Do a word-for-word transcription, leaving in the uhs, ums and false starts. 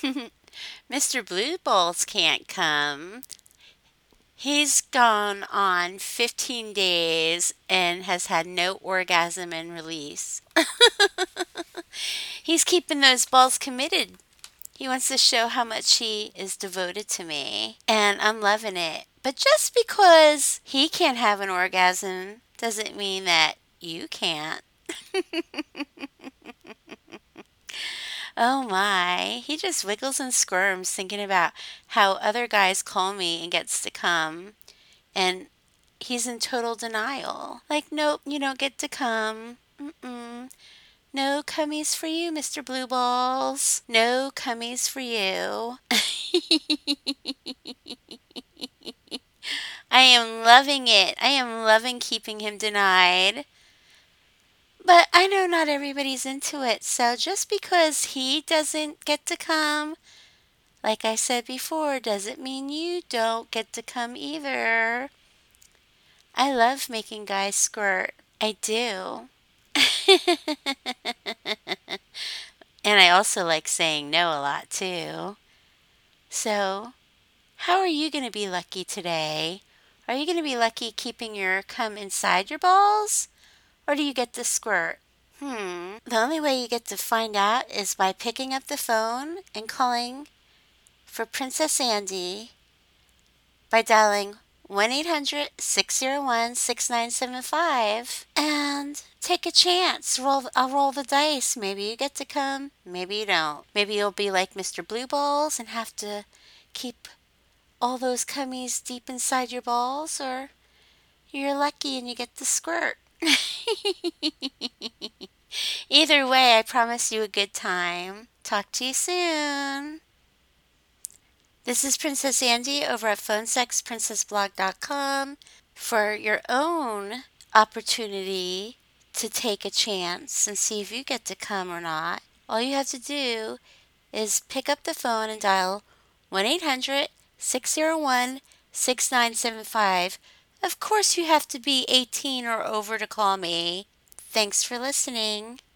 Mister Blue Balls can't come. He's gone on fifteen days and has had no orgasm and release. He's keeping those balls committed. He wants to show how much he is devoted to me, and I'm loving it. But just because he can't have an orgasm doesn't mean that you can't. Oh my, he just wiggles and squirms thinking about how other guys call me and gets to come, and he's in total denial. Like, nope, you don't get to come. Mm-mm. No cummies for you, Mister Blue Balls. No cummies for you. I am loving it. I am loving keeping him denied. But I know not everybody's into it. So just because he doesn't get to come, like I said before, doesn't mean you don't get to come either. I love making guys squirt. I do. And I also like saying no a lot too. So, how are you going to be lucky today? Are you going to be lucky keeping your cum inside your balls? Or do you get to squirt? Hmm. The only way you get to find out is by picking up the phone and calling for Princess Andy by dialing one eight hundred six oh one six nine seven five and take a chance. Roll I'll roll the dice. Maybe you get to come, maybe you don't. Maybe you'll be like Mister Blue Balls and have to keep all those cummies deep inside your balls, or you're lucky and you get to squirt. Either way, I promise you a good time. Talk to you soon. This is Princess Andy over at phone sex princess blog dot com. For your own opportunity to take a chance and see if you get to come or not, all you have to do is pick up the phone and dial one eight hundred six oh one six nine seven five. Of course, you have to be eighteen or over to call me. Thanks for listening.